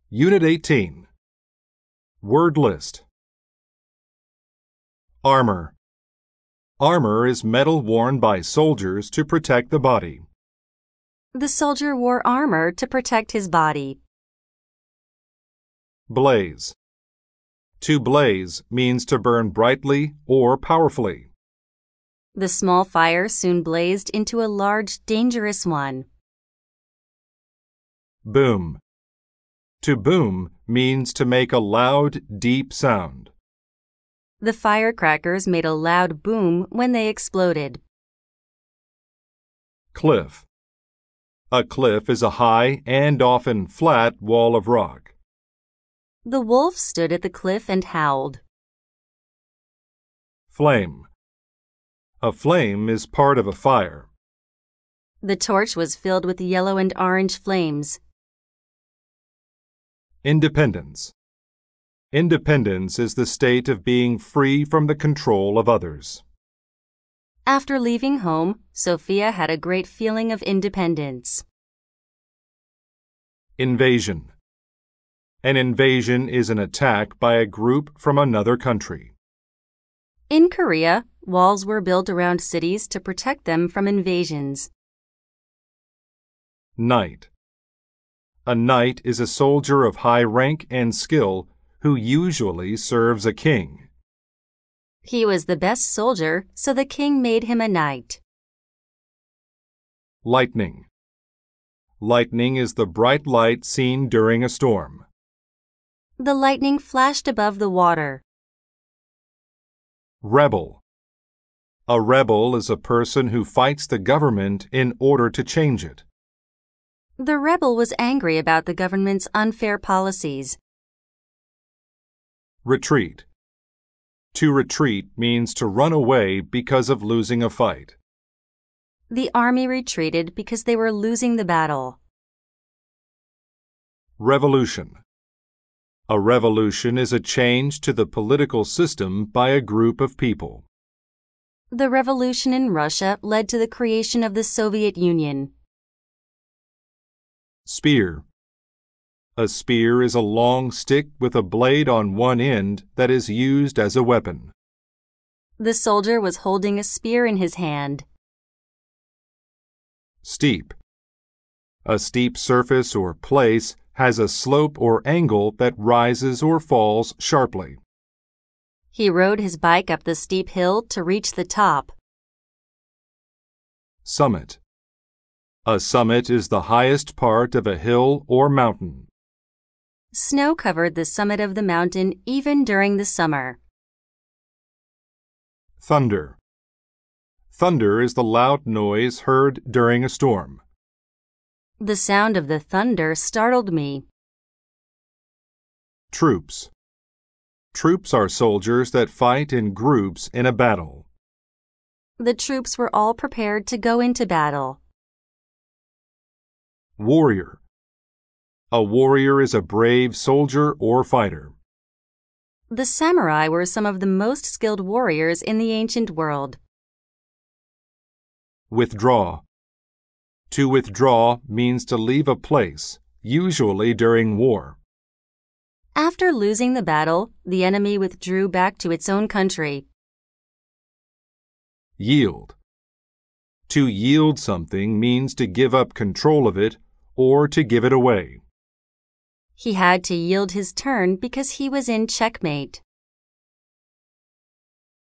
Unit 18. Word list. Armor. Armor is metal worn by soldiers to protect the body. The soldier wore armor to protect his body. Blaze. To blaze means to burn brightly or powerfully. The small fire soon blazed into a large, dangerous one. Boom. To boom means to make a loud, deep sound. The firecrackers made a loud boom when they exploded. Cliff. A cliff is a high and often flat wall of rock. The wolf stood at the cliff and howled. Flame. A flame is part of a fire. The torch was filled with yellow and orange flames. Independence. Independence is the state of being free from the control of others. After leaving home, Sophia had a great feeling of independence. Invasion. An invasion is an attack by a group from another country. In Korea, walls were built around cities to protect them from invasions. Knight. A knight is a soldier of high rank and skill who usually serves a king. He was the best soldier, so the king made him a knight. Lightning. Lightning is the bright light seen during a storm. The lightning flashed above the water. Rebel. A rebel is a person who fights the government in order to change it. The rebel was angry about the government's unfair policies. Retreat. To retreat means to run away because of losing a fight. The army retreated because they were losing the battle. Revolution. A revolution is a change to the political system by a group of people. The revolution in Russia led to the creation of the Soviet Union. Spear. A spear is a long stick with a blade on one end that is used as a weapon. The soldier was holding a spear in his hand. Steep. A steep surface or place has a slope or angle that rises or falls sharply. He rode his bike up the steep hill to reach the top. Summit. A summit is the highest part of a hill or mountain. Snow covered the summit of the mountain even during the summer. Thunder. Thunder is the loud noise heard during a storm. The sound of the thunder startled me. Troops. Troops are soldiers that fight in groups in a battle. The troops were all prepared to go into battle. Warrior. A warrior is a brave soldier or fighter. The samurai were some of the most skilled warriors in the ancient world. Withdraw. To withdraw means to leave a place, usually during war. After losing the battle, the enemy withdrew back to its own country. Yield. To yield something means to give up control of it or to give it away. He had to yield his turn because he was in checkmate.